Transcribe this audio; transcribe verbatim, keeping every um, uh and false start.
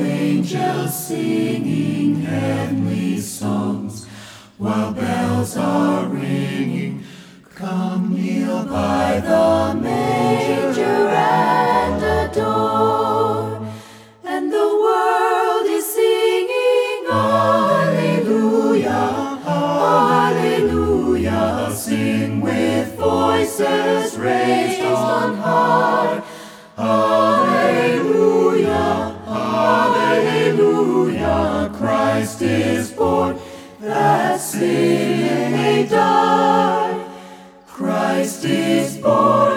angels singing heavenly songs, while bells are ringing. Come kneel by the manger and adore, and the world is singing Alleluia, Alleluia. Sing with voices raised on high, Alleluia, Alleluia. Christ is born, that sin may die. Christ is born.